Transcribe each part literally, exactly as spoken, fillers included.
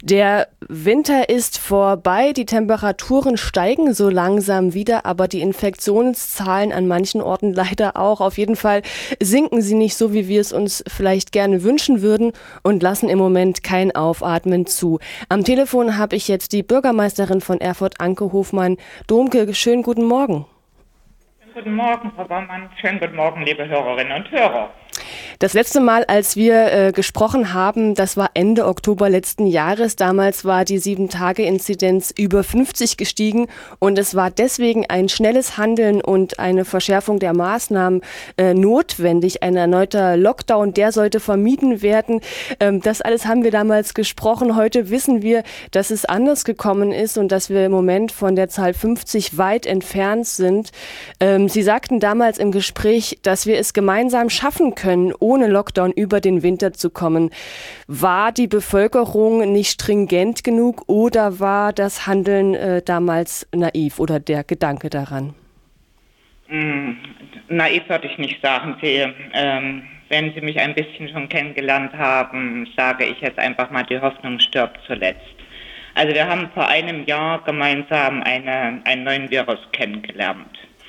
Der Winter ist vorbei, die Temperaturen steigen so langsam wieder, aber die Infektionszahlen an manchen Orten leider auch. Auf jeden Fall sinken sie nicht so, wie wir es uns vielleicht gerne wünschen würden und lassen im Moment kein Aufatmen zu. Am Telefon habe ich jetzt die Bürgermeisterin von Erfurt, Anke Hofmann-Domke. Schönen guten Morgen. Schönen guten Morgen, Frau Baumann. Schönen guten Morgen, liebe Hörerinnen und Hörer. Das letzte Mal, als wir äh, gesprochen haben, das war Ende Oktober letzten Jahres. Damals war die sieben Tage Inzidenz über fünfzig gestiegen und es war deswegen ein schnelles Handeln und eine Verschärfung der Maßnahmen äh, notwendig. Ein erneuter Lockdown, der sollte vermieden werden. Ähm, das alles haben wir damals gesprochen. Heute wissen wir, dass es anders gekommen ist und dass wir im Moment von der Zahl fünfzig weit entfernt sind. Ähm, Sie sagten damals im Gespräch, dass wir es gemeinsam schaffen können, ohne Lockdown über den Winter zu kommen. War die Bevölkerung nicht stringent genug oder war das Handeln äh, damals naiv oder der Gedanke daran? Mm, naiv würde ich nicht sagen. Sie, ähm, wenn Sie mich ein bisschen schon kennengelernt haben, sage ich jetzt einfach mal, die Hoffnung stirbt zuletzt. Also wir haben vor einem Jahr gemeinsam eine, einen neuen Virus kennengelernt.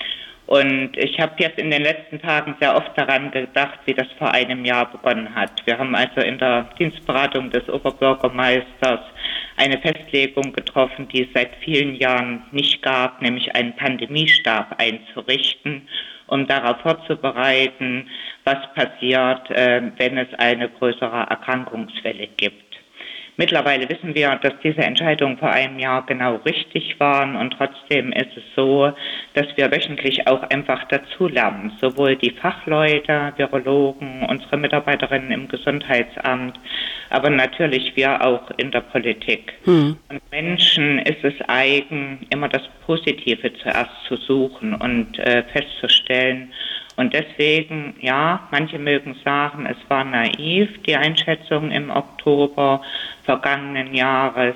Und ich habe jetzt in den letzten Tagen sehr oft daran gedacht, wie das vor einem Jahr begonnen hat. Wir haben also in der Dienstberatung des Oberbürgermeisters eine Festlegung getroffen, die es seit vielen Jahren nicht gab, nämlich einen Pandemiestab einzurichten, um darauf vorzubereiten, was passiert, wenn es eine größere Erkrankungswelle gibt. Mittlerweile wissen wir, dass diese Entscheidungen vor einem Jahr genau richtig waren und trotzdem ist es so, dass wir wöchentlich auch einfach dazulernen. Sowohl die Fachleute, Virologen, unsere Mitarbeiterinnen im Gesundheitsamt, aber natürlich wir auch in der Politik. Hm. Und Menschen ist es eigen, immer das Positive zuerst zu suchen und äh, festzustellen. Und deswegen, ja, manche mögen sagen, es war naiv, die Einschätzung im Oktober vergangenen Jahres.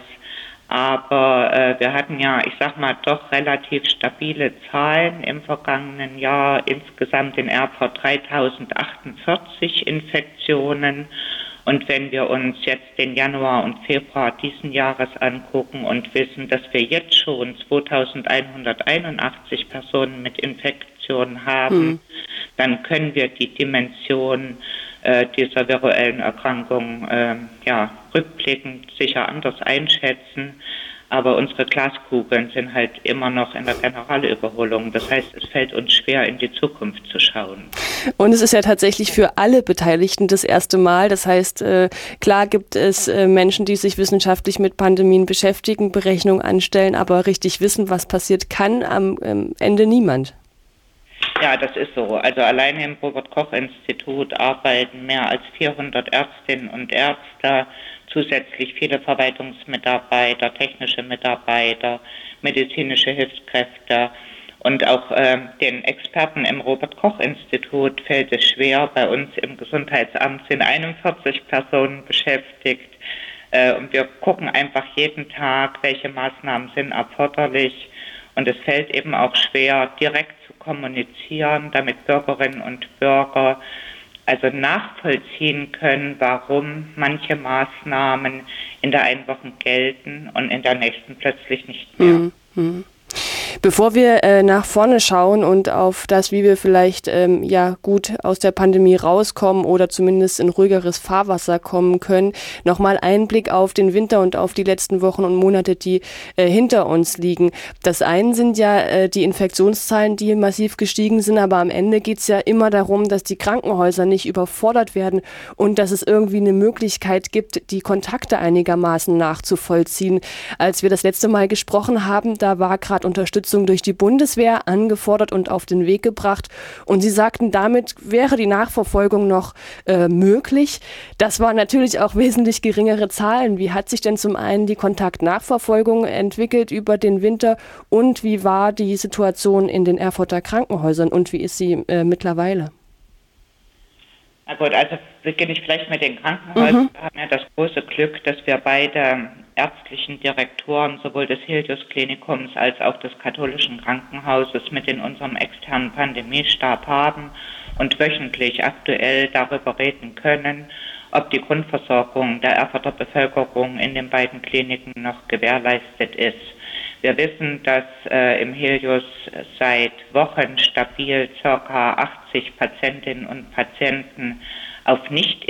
Aber äh, wir hatten ja, ich sag mal, doch relativ stabile Zahlen im vergangenen Jahr. Insgesamt in Erfurt dreitausendachtzig Infektionen. Und wenn wir uns jetzt den Januar und Februar diesen Jahres angucken und wissen, dass wir jetzt schon zweitausendeinhunderteinundachtzig Personen mit Infektionen haben, hm. dann können wir die Dimension äh, dieser viruellen Erkrankung äh, ja, rückblickend sicher anders einschätzen. Aber unsere Glaskugeln sind halt immer noch in der Generalüberholung. Das heißt, es fällt uns schwer, in die Zukunft zu schauen. Und es ist ja tatsächlich für alle Beteiligten das erste Mal. Das heißt, äh, klar gibt es äh, Menschen, die sich wissenschaftlich mit Pandemien beschäftigen, Berechnungen anstellen, aber richtig wissen, was passiert, kann am ähm, Ende niemand. Ja, das ist so. Also alleine im Robert-Koch-Institut arbeiten mehr als vierhundert Ärztinnen und Ärzte, zusätzlich viele Verwaltungsmitarbeiter, technische Mitarbeiter, medizinische Hilfskräfte und auch äh, den Experten im Robert-Koch-Institut fällt es schwer. Bei uns im Gesundheitsamt sind einundvierzig Personen beschäftigt äh, und wir gucken einfach jeden Tag, welche Maßnahmen sind erforderlich und es fällt eben auch schwer, direkt zu kommunizieren, damit Bürgerinnen und Bürger also nachvollziehen können, warum manche Maßnahmen in der einen Woche gelten und in der nächsten plötzlich nicht mehr. Mhm. Bevor wir äh, nach vorne schauen und auf das, wie wir vielleicht ähm, ja gut aus der Pandemie rauskommen oder zumindest in ruhigeres Fahrwasser kommen können, nochmal einen Blick auf den Winter und auf die letzten Wochen und Monate, die äh, hinter uns liegen. Das eine sind ja äh, die Infektionszahlen, die massiv gestiegen sind, aber am Ende geht es ja immer darum, dass die Krankenhäuser nicht überfordert werden und dass es irgendwie eine Möglichkeit gibt, die Kontakte einigermaßen nachzuvollziehen. Als wir das letzte Mal gesprochen haben, da war gerade Unterstützung durch die Bundeswehr angefordert und auf den Weg gebracht. Und Sie sagten, damit wäre die Nachverfolgung noch äh, möglich. Das waren natürlich auch wesentlich geringere Zahlen. Wie hat sich denn zum einen die Kontaktnachverfolgung entwickelt über den Winter und wie war die Situation in den Erfurter Krankenhäusern und wie ist sie äh, mittlerweile? Na gut, also beginne ich vielleicht mit den Krankenhäusern. Mhm. Wir haben ja das große Glück, dass wir beide ärztlichen Direktoren sowohl des Helios-Klinikums als auch des katholischen Krankenhauses mit in unserem externen Pandemiestab haben und wöchentlich aktuell darüber reden können ob die Grundversorgung der Erfurter Bevölkerung in den beiden Kliniken noch gewährleistet ist. Wir wissen, dass äh, im Helios seit Wochen stabil ca. achtzig Patientinnen und Patienten auf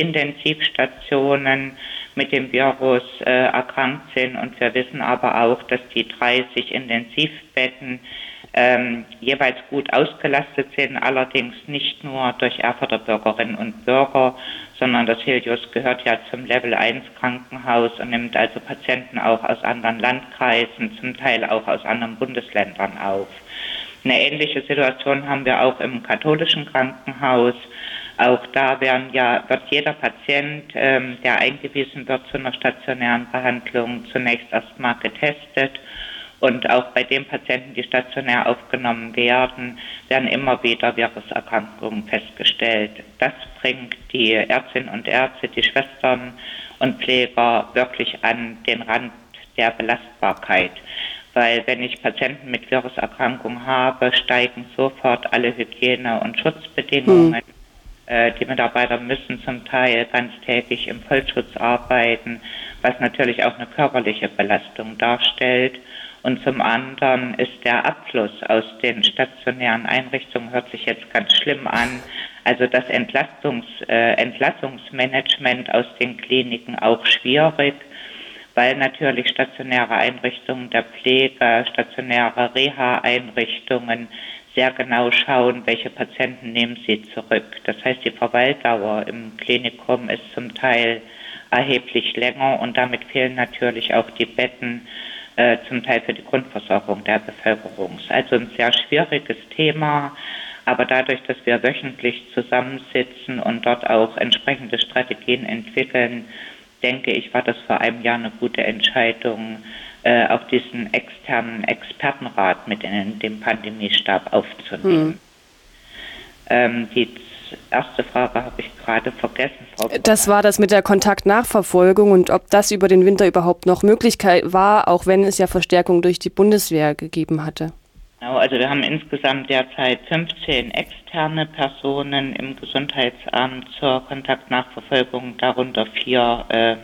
Nicht-Intensivstationen mit dem Virus äh, erkrankt sind. Und wir wissen aber auch, dass die dreißig Intensivbetten ähm, jeweils gut ausgelastet sind, allerdings nicht nur durch Erfurter Bürgerinnen und Bürger, sondern das Helios gehört ja zum Level eins Krankenhaus und nimmt also Patienten auch aus anderen Landkreisen, zum Teil auch aus anderen Bundesländern auf. Eine ähnliche Situation haben wir auch im katholischen Krankenhaus. Auch da werden ja, wird jeder Patient, ähm, der eingewiesen wird zu einer stationären Behandlung, zunächst erstmal getestet. Und auch bei den Patienten, die stationär aufgenommen werden, werden immer wieder Viruserkrankungen festgestellt. Das bringt die Ärztinnen und Ärzte, die Schwestern und Pfleger wirklich an den Rand der Belastbarkeit. Weil wenn ich Patienten mit Viruserkrankung habe, steigen sofort alle Hygiene- und Schutzbedingungen. Hm. Die Mitarbeiter müssen zum Teil ganztägig im Vollschutz arbeiten, was natürlich auch eine körperliche Belastung darstellt. Und zum anderen ist der Abfluss aus den stationären Einrichtungen, hört sich jetzt ganz schlimm an, also das Entlastungs, äh, Entlassungsmanagement aus den Kliniken auch schwierig, weil natürlich stationäre Einrichtungen der Pflege, stationäre Reha-Einrichtungen sehr genau schauen, welche Patienten nehmen sie zurück. Das heißt, die Verweildauer im Klinikum ist zum Teil erheblich länger und damit fehlen natürlich auch die Betten äh, zum Teil für die Grundversorgung der Bevölkerung. Also ein sehr schwieriges Thema, aber dadurch, dass wir wöchentlich zusammensitzen und dort auch entsprechende Strategien entwickeln, denke ich, war das vor einem Jahr eine gute Entscheidung, äh, auch diesen externen Expertenrat mit in den Pandemiestab aufzunehmen. Hm. Ähm, die erste Frage habe ich gerade vergessen, Frau Brunner. Das war das mit der Kontaktnachverfolgung und ob das über den Winter überhaupt noch Möglichkeit war, auch wenn es ja Verstärkung durch die Bundeswehr gegeben hatte. Genau, also wir haben insgesamt derzeit fünfzehn externe Personen im Gesundheitsamt zur Kontaktnachverfolgung, darunter vier äh,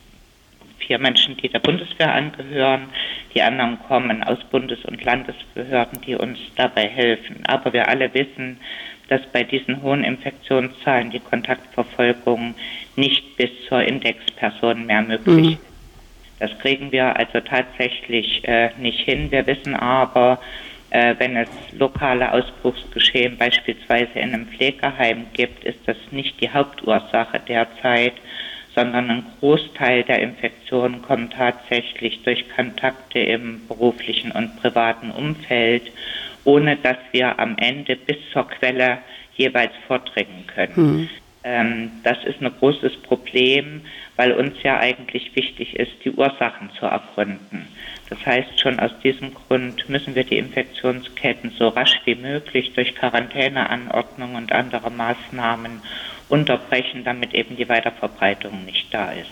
vier Menschen, die der Bundeswehr angehören. Die anderen kommen aus Bundes- und Landesbehörden, die uns dabei helfen. Aber wir alle wissen, dass bei diesen hohen Infektionszahlen die Kontaktverfolgung nicht bis zur Indexperson mehr möglich ist. Mhm. Das kriegen wir also tatsächlich äh, nicht hin. Wir wissen aber, äh, wenn es lokale Ausbruchsgeschehen beispielsweise in einem Pflegeheim gibt, ist das nicht die Hauptursache derzeit, sondern ein Großteil der Infektionen kommt tatsächlich durch Kontakte im beruflichen und privaten Umfeld, ohne dass wir am Ende bis zur Quelle jeweils vordringen können. Hm. Ähm, das ist ein großes Problem, weil uns ja eigentlich wichtig ist, die Ursachen zu ergründen. Das heißt, schon aus diesem Grund müssen wir die Infektionsketten so rasch wie möglich durch Quarantäneanordnungen und andere Maßnahmen unterbrechen, damit eben die Weiterverbreitung nicht da ist.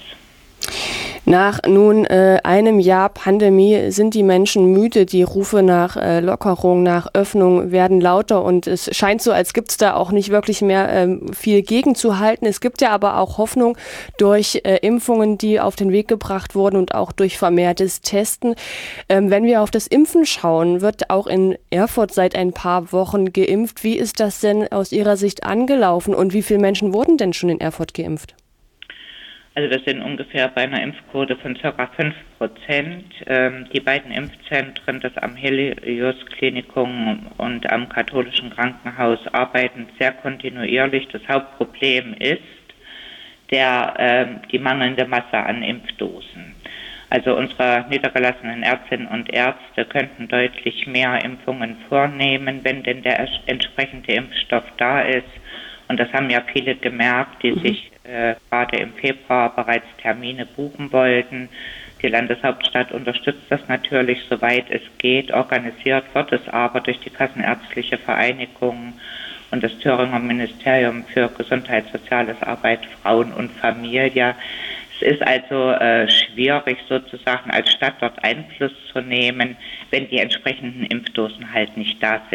Nach nun äh, einem Jahr Pandemie sind die Menschen müde. Die Rufe nach äh, Lockerung, nach Öffnung werden lauter und es scheint so, als gibt es da auch nicht wirklich mehr ähm, viel gegenzuhalten. Es gibt ja aber auch Hoffnung durch äh, Impfungen, die auf den Weg gebracht wurden und auch durch vermehrtes Testen. Ähm, wenn wir auf das Impfen schauen, wird auch in Erfurt seit ein paar Wochen geimpft. Wie ist das denn aus Ihrer Sicht angelaufen und wie viele Menschen wurden denn schon in Erfurt geimpft? Also wir sind ungefähr bei einer Impfquote von ca. fünf Prozent. Ähm, die beiden Impfzentren, das am Helios-Klinikum und am katholischen Krankenhaus, arbeiten sehr kontinuierlich. Das Hauptproblem ist der, äh, die mangelnde Masse an Impfdosen. Also unsere niedergelassenen Ärztinnen und Ärzte könnten deutlich mehr Impfungen vornehmen, wenn denn der entsprechende Impfstoff da ist. Und das haben ja viele gemerkt, die mhm. sich äh, gerade im Februar bereits Termine buchen wollten. Die Landeshauptstadt unterstützt das natürlich, soweit es geht. Organisiert wird es aber durch die Kassenärztliche Vereinigung und das Thüringer Ministerium für Gesundheit, Soziales, Arbeit, Frauen und Familie. Es ist also äh, schwierig, sozusagen als Stadt dort Einfluss zu nehmen, wenn die entsprechenden Impfdosen halt nicht da sind.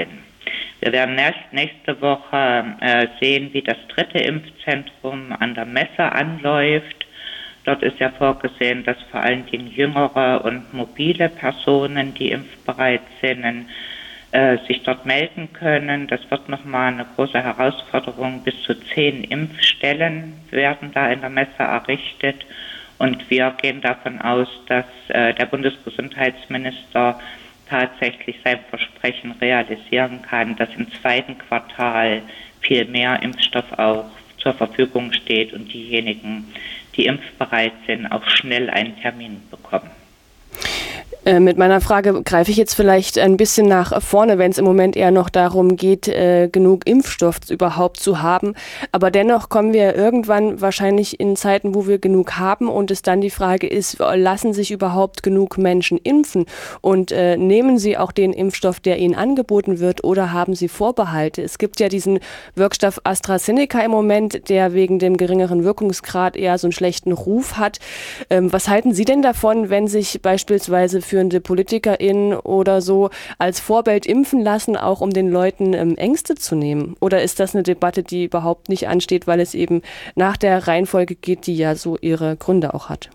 Wir werden nächste Woche äh, sehen, wie das dritte Impfzentrum an der Messe anläuft. Dort ist ja vorgesehen, dass vor allen Dingen jüngere und mobile Personen, die impfbereit sind, äh, sich dort melden können. Das wird nochmal eine große Herausforderung. Bis zu zehn Impfstellen werden da in der Messe errichtet. Und wir gehen davon aus, dass äh, der Bundesgesundheitsminister tatsächlich sein Versprechen realisieren kann, dass im zweiten Quartal viel mehr Impfstoff auch zur Verfügung steht und diejenigen, die impfbereit sind, auch schnell einen Termin bekommen. Äh, mit meiner Frage greife ich jetzt vielleicht ein bisschen nach vorne, wenn es im Moment eher noch darum geht, äh, genug Impfstoff überhaupt zu haben. Aber dennoch kommen wir irgendwann wahrscheinlich in Zeiten, wo wir genug haben und es dann die Frage ist, lassen sich überhaupt genug Menschen impfen und äh, nehmen sie auch den Impfstoff, der ihnen angeboten wird, oder haben sie Vorbehalte? Es gibt ja diesen Wirkstoff AstraZeneca im Moment, der wegen dem geringeren Wirkungsgrad eher so einen schlechten Ruf hat. Ähm, was halten Sie denn davon, wenn sich beispielsweise führende PolitikerInnen oder so als Vorbild impfen lassen, auch um den Leuten ähm, Ängste zu nehmen? Oder ist das eine Debatte, die überhaupt nicht ansteht, weil es eben nach der Reihenfolge geht, die ja so ihre Gründe auch hat?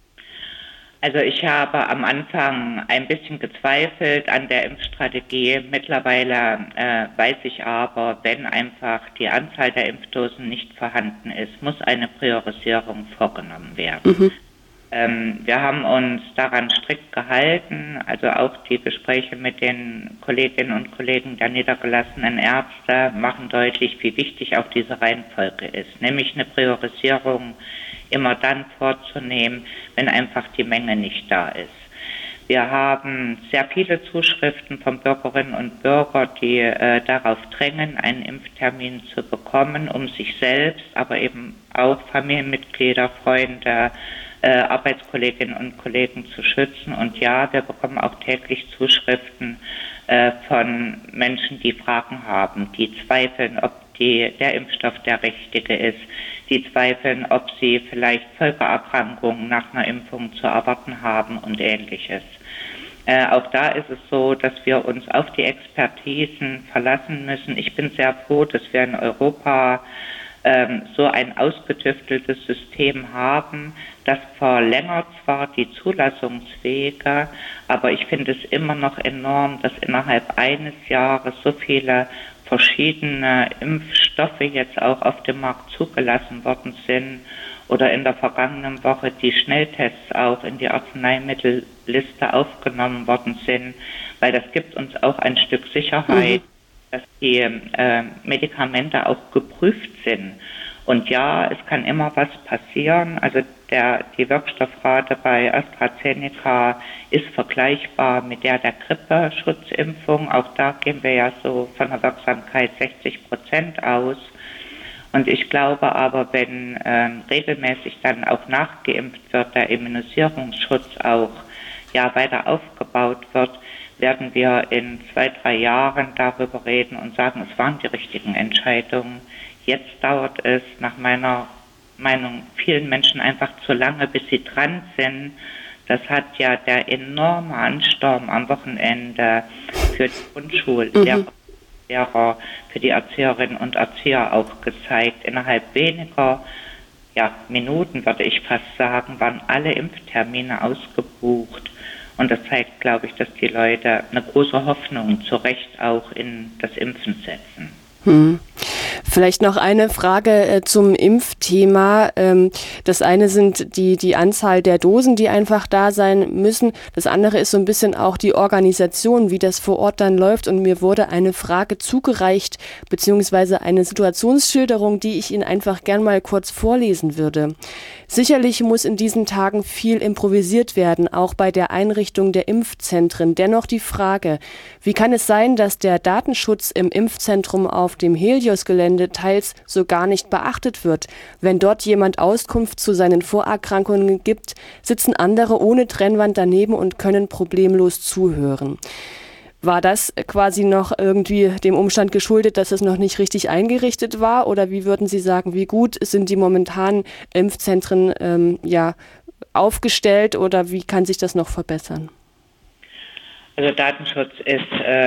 Also ich habe am Anfang ein bisschen gezweifelt an der Impfstrategie. Mittlerweile äh, weiß ich aber, wenn einfach die Anzahl der Impfdosen nicht vorhanden ist, muss eine Priorisierung vorgenommen werden. Mhm. Ähm, wir haben uns daran strikt gehalten, also auch die Gespräche mit den Kolleginnen und Kollegen der niedergelassenen Ärzte machen deutlich, wie wichtig auch diese Reihenfolge ist, nämlich eine Priorisierung immer dann vorzunehmen, wenn einfach die Menge nicht da ist. Wir haben sehr viele Zuschriften von Bürgerinnen und Bürgern, die äh, darauf drängen, einen Impftermin zu bekommen, um sich selbst, aber eben auch Familienmitglieder, Freunde, Äh, Arbeitskolleginnen und Kollegen zu schützen. Und ja, wir bekommen auch täglich Zuschriften äh, von Menschen, die Fragen haben, die zweifeln, ob die, der Impfstoff der richtige ist, die zweifeln, ob sie vielleicht Folgeerkrankungen nach einer Impfung zu erwarten haben und Ähnliches. Äh, auch da ist es so, dass wir uns auf die Expertisen verlassen müssen. Ich bin sehr froh, dass wir in Europa so ein ausgetüfteltes System haben. Das verlängert zwar die Zulassungswege, aber ich finde es immer noch enorm, dass innerhalb eines Jahres so viele verschiedene Impfstoffe jetzt auch auf dem Markt zugelassen worden sind oder in der vergangenen Woche die Schnelltests auch in die Arzneimittelliste aufgenommen worden sind, weil das gibt uns auch ein Stück Sicherheit, mhm. dass die äh, Medikamente auch geprüft sind. Und ja, es kann immer was passieren. Also der, die Wirkstoffrate bei AstraZeneca ist vergleichbar mit der der Grippeschutzimpfung. Auch da gehen wir ja so von der Wirksamkeit sechzig Prozent aus. Und ich glaube aber, wenn äh, regelmäßig dann auch nachgeimpft wird, der Immunisierungsschutz auch ja weiter aufgebaut wird, werden wir in zwei, drei Jahren darüber reden und sagen, es waren die richtigen Entscheidungen. Jetzt dauert es nach meiner Meinung vielen Menschen einfach zu lange, bis sie dran sind. Das hat ja der enorme Ansturm am Wochenende für die Grundschullehrer, mhm. für die Erzieherinnen und Erzieher auch gezeigt. Innerhalb weniger ja, Minuten, würde ich fast sagen, waren alle Impftermine ausgebucht. Und das zeigt, glaube ich, dass die Leute eine große Hoffnung zu Recht auch in das Impfen setzen. Hm. Vielleicht noch eine Frage äh, zum Impfthema. Ähm, das eine sind die, die Anzahl der Dosen, die einfach da sein müssen. Das andere ist so ein bisschen auch die Organisation, wie das vor Ort dann läuft. Und mir wurde eine Frage zugereicht, beziehungsweise eine Situationsschilderung, die ich Ihnen einfach gern mal kurz vorlesen würde. Sicherlich muss in diesen Tagen viel improvisiert werden, auch bei der Einrichtung der Impfzentren. Dennoch die Frage, wie kann es sein, dass der Datenschutz im Impfzentrum auf dem Helios-Gelände teils so gar nicht beachtet wird? Wenn dort jemand Auskunft zu seinen Vorerkrankungen gibt, sitzen andere ohne Trennwand daneben und können problemlos zuhören. War das quasi noch irgendwie dem Umstand geschuldet, dass es noch nicht richtig eingerichtet war? Oder wie würden Sie sagen, wie gut sind die momentanen Impfzentren ähm, ja, aufgestellt oder wie kann sich das noch verbessern? Also Datenschutz ist ähm,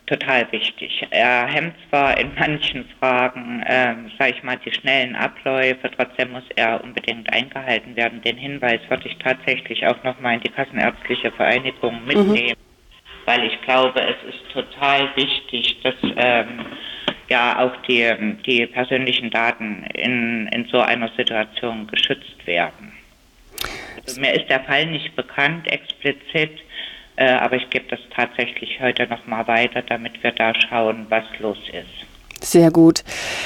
total wichtig. Er hemmt zwar in manchen Fragen, äh, sage ich mal, die schnellen Abläufe, trotzdem muss er unbedingt eingehalten werden. Den Hinweis würde ich tatsächlich auch nochmal in die Kassenärztliche Vereinigung mitnehmen, mhm. weil ich glaube, es ist total wichtig, dass ähm, ja auch die, die persönlichen Daten in, in so einer Situation geschützt werden. Also mir ist der Fall nicht bekannt, explizit, äh, aber ich gebe das tatsächlich heute nochmal weiter, damit wir da schauen, was los ist. Sehr gut.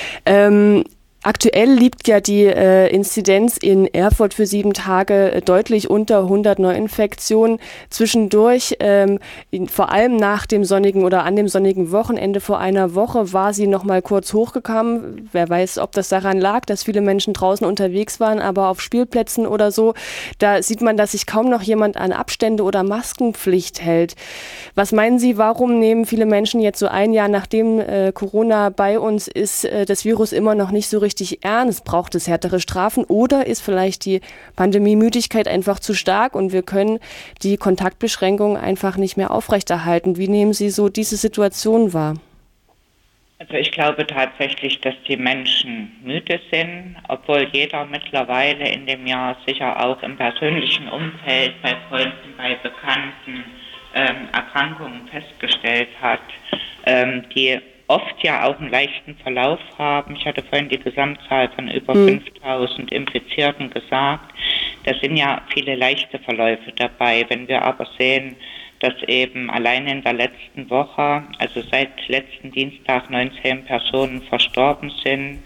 Ähm Aktuell liegt ja die äh, Inzidenz in Erfurt für sieben Tage äh, deutlich unter hundert Neuinfektionen. Zwischendurch, ähm, in, vor allem nach dem sonnigen oder an dem sonnigen Wochenende vor einer Woche, war sie noch mal kurz hochgekommen. Wer weiß, ob das daran lag, dass viele Menschen draußen unterwegs waren, aber auf Spielplätzen oder so, da sieht man, dass sich kaum noch jemand an Abstände oder Maskenpflicht hält. Was meinen Sie, warum nehmen viele Menschen jetzt so ein Jahr nachdem äh, Corona bei uns ist, äh, das Virus immer noch nicht so richtig richtig ernst? Braucht es härtere Strafen oder ist vielleicht die Pandemiemüdigkeit einfach zu stark und wir können die Kontaktbeschränkungen einfach nicht mehr aufrechterhalten? Wie nehmen Sie so diese Situation wahr? Also ich glaube tatsächlich, dass die Menschen müde sind, obwohl jeder mittlerweile in dem Jahr sicher auch im persönlichen Umfeld, bei Freunden, bei Bekannten ähm, Erkrankungen festgestellt hat, ähm, die oft ja auch einen leichten Verlauf haben. Ich hatte vorhin die Gesamtzahl von über mhm. fünftausend Infizierten gesagt. Da sind ja viele leichte Verläufe dabei. Wenn wir aber sehen, dass eben allein in der letzten Woche, also seit letzten Dienstag, neunzehn Personen verstorben sind,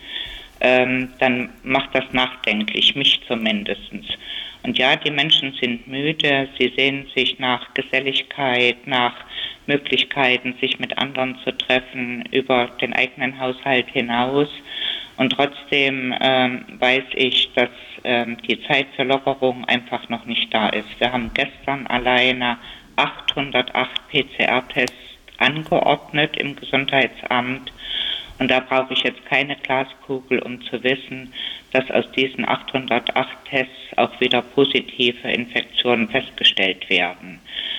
ähm, dann macht das nachdenklich, mich zumindest. Und ja, die Menschen sind müde, sie sehnen sich nach Geselligkeit, nach Möglichkeiten, sich mit anderen zu treffen, über den eigenen Haushalt hinaus. Und trotzdem ähm, weiß ich, dass ähm, die Zeit für Lockerung einfach noch nicht da ist. Wir haben gestern alleine achthundertacht P C R-Tests angeordnet im Gesundheitsamt. Und da brauche ich jetzt keine Glaskugel, um zu wissen, dass aus diesen achthundertacht Tests auch wieder positive Infektionen festgestellt werden.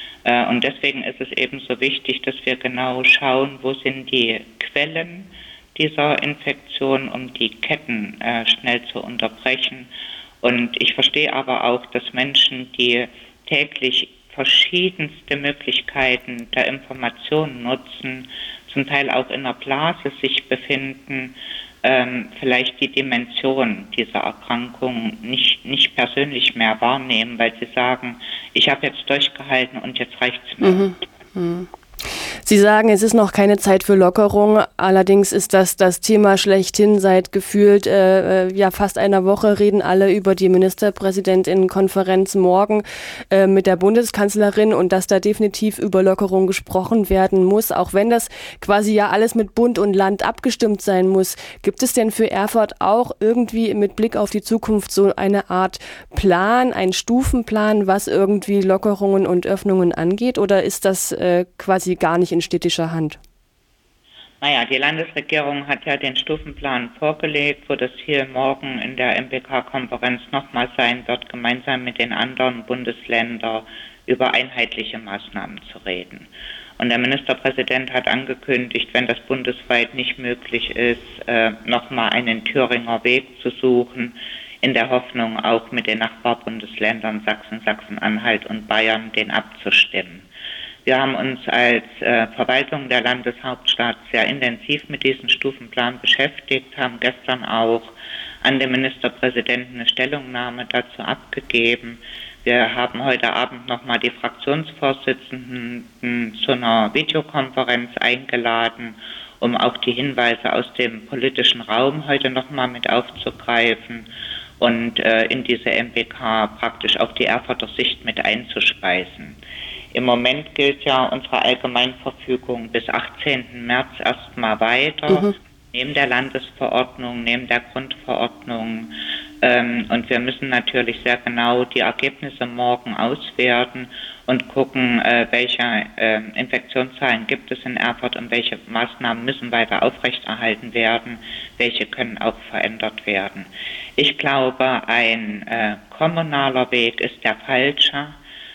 Und deswegen ist es eben so wichtig, dass wir genau schauen, wo sind die Quellen dieser Infektion, um die Ketten äh, schnell zu unterbrechen. Und ich verstehe aber auch, dass Menschen, die täglich verschiedenste Möglichkeiten der Information nutzen, zum Teil auch in einer Blase sich befinden, ähm, vielleicht die Dimension dieser Erkrankung nicht, nicht persönlich mehr wahrnehmen, weil sie sagen, ich habe jetzt durchgehalten und jetzt reicht's mir. Mhm. Mhm. Sie sagen, es ist noch keine Zeit für Lockerung. Allerdings ist das das Thema schlechthin. Seit gefühlt äh, ja fast einer Woche reden alle über die Ministerpräsidentinnenkonferenz morgen äh, mit der Bundeskanzlerin und dass da definitiv über Lockerung gesprochen werden muss, auch wenn das quasi ja alles mit Bund und Land abgestimmt sein muss. Gibt es denn für Erfurt auch irgendwie mit Blick auf die Zukunft so eine Art Plan, einen Stufenplan, was irgendwie Lockerungen und Öffnungen angeht? Oder ist das äh, quasi gar nicht in städtischer Hand? Naja, die Landesregierung hat ja den Stufenplan vorgelegt, wo das hier morgen in der M B K-Konferenz nochmal sein wird, gemeinsam mit den anderen Bundesländern über einheitliche Maßnahmen zu reden. Und der Ministerpräsident hat angekündigt, wenn das bundesweit nicht möglich ist, äh, nochmal einen Thüringer Weg zu suchen, in der Hoffnung auch mit den Nachbarbundesländern Sachsen, Sachsen-Anhalt und Bayern den abzustimmen. Wir haben uns als äh, Verwaltung der Landeshauptstadt sehr intensiv mit diesem Stufenplan beschäftigt, haben gestern auch an den Ministerpräsidenten eine Stellungnahme dazu abgegeben. Wir haben heute Abend nochmal die Fraktionsvorsitzenden zu einer Videokonferenz eingeladen, um auch die Hinweise aus dem politischen Raum heute nochmal mit aufzugreifen und äh, in diese M B K praktisch auch die Erfurter Sicht mit einzuspeisen. Im Moment gilt ja unsere Allgemeinverfügung bis achtzehnten März erstmal weiter, mhm. neben der Landesverordnung, neben der Grundverordnung. Ähm, und wir müssen natürlich sehr genau die Ergebnisse morgen auswerten und gucken, äh, welche äh, Infektionszahlen gibt es in Erfurt und welche Maßnahmen müssen weiter aufrechterhalten werden, welche können auch verändert werden. Ich glaube, ein äh, kommunaler Weg ist der falsche.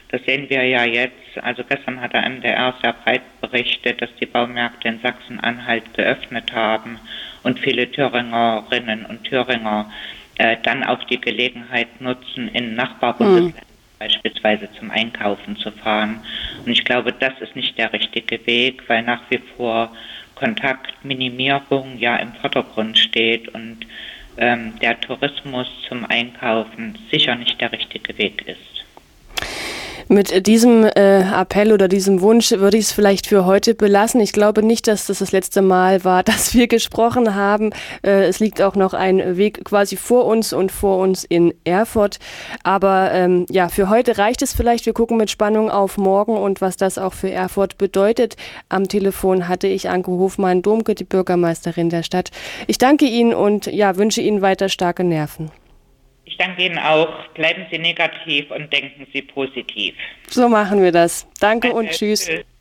Das sehen wir ja jetzt. Also gestern hat der M D R sehr breit berichtet, dass die Baumärkte in Sachsen-Anhalt geöffnet haben und viele Thüringerinnen und Thüringer äh, dann auch die Gelegenheit nutzen, in Nachbarbundesländern hm. beispielsweise zum Einkaufen zu fahren. Und ich glaube, das ist nicht der richtige Weg, weil nach wie vor Kontaktminimierung ja im Vordergrund steht und ähm, der Tourismus zum Einkaufen sicher nicht der richtige Weg ist. Mit diesem äh, Appell oder diesem Wunsch würde ich es vielleicht für heute belassen. Ich glaube nicht, dass das das letzte Mal war, dass wir gesprochen haben. Äh, es liegt auch noch ein Weg quasi vor uns und vor uns in Erfurt. Aber ähm, ja, für heute reicht es vielleicht. Wir gucken mit Spannung auf morgen und was das auch für Erfurt bedeutet. Am Telefon hatte ich Anke Hofmann-Domke, die Bürgermeisterin der Stadt. Ich danke Ihnen und ja, wünsche Ihnen weiter starke Nerven. Ich danke Ihnen auch. Bleiben Sie negativ und denken Sie positiv. So machen wir das. Danke und tschüss. tschüss.